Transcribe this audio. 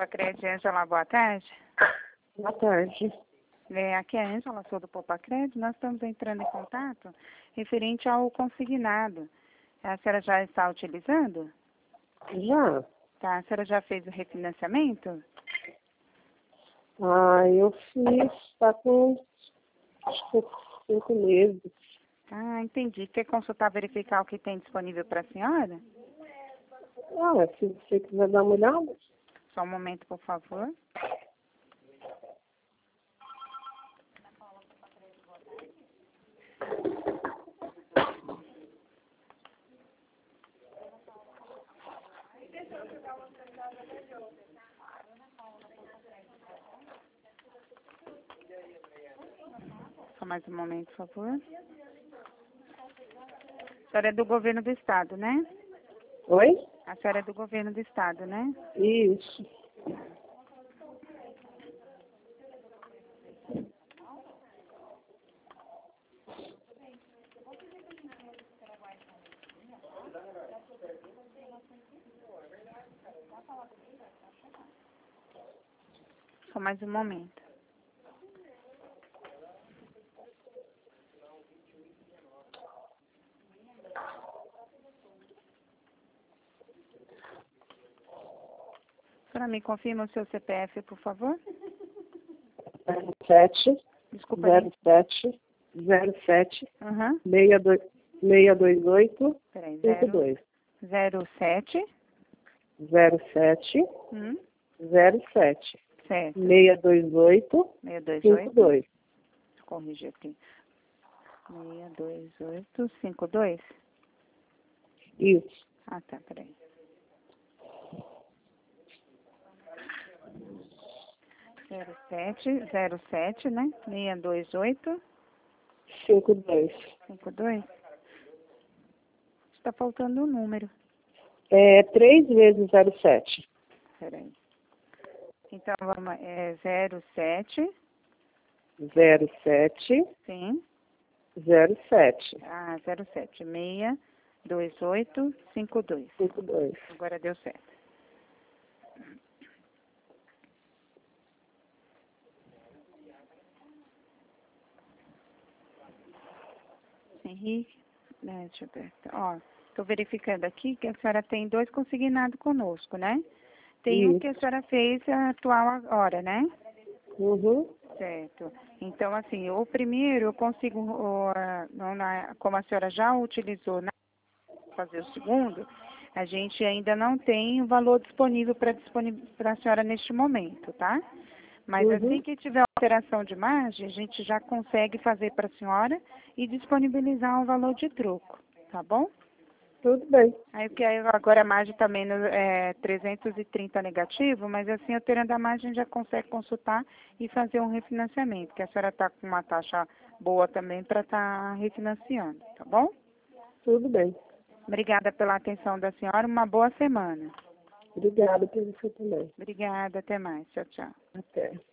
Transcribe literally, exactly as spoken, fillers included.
Popacred, Ângela, boa tarde. Boa tarde. É, aqui é a Ângela, sou do Popacred. Nós estamos entrando em contato referente ao consignado. A senhora já está utilizando? Já? Tá, a senhora já fez o refinanciamento? Ah, eu fiz, tá com acho que cinco meses. Ah, entendi. Quer consultar, verificar o que tem disponível para a senhora? Ah, se você quiser dar uma olhada. Só um momento, por favor. Só mais um momento, por favor. A senhora é do governo do estado, né? Oi? A senhora é do governo do estado, né? Isso. Só mais um momento. A senhora me confirma o seu C P F, por favor? zero sete, Desculpa, zero gente. sete, zero sete, Aham. seis dois, seis dois oito, Peraí, cinco zero, dois. zero sete. zero sete, Hum, zero sete, certo. seis dois oito, seis dois cinco oito. dois. Deixa eu corrigir aqui. seis dois oito cinco dois. Isso. Ah, tá, peraí. zero sete, zero sete, né? seis dois oito cinco dois. cinco dois. Está faltando um número. É três vezes zero sete. Peraí. Então, vamos, é zero sete, zero sete, sim. zero sete, Ah, zero sete, seis dois oito cinco dois. cinco dois. Agora deu certo. Henrique, né, deixa eu ver. Ó, estou verificando aqui que a senhora tem dois consignados conosco, né? Tem um que a Isso. senhora fez a atual agora, né? Uhum. Certo. Então, assim, o primeiro eu consigo, o, a- não na- como a senhora já utilizou na fazer o segundo, a gente ainda não tem o valor disponível para a senhora neste momento, tá? Mas assim Uhum. que tiver alteração de margem, a gente já consegue fazer para a senhora e disponibilizar um valor de troco, tá bom? Tudo bem. Aí que aí agora a margem também é trezentos e trinta negativo, mas assim, eu tendo a margem já consegue consultar e fazer um refinanciamento, que a senhora está com uma taxa boa também para estar refinanciando, tá bom? Tudo bem. Obrigada pela atenção da senhora, uma boa semana. Obrigada por você também. Obrigada, até mais. Tchau, tchau. Até.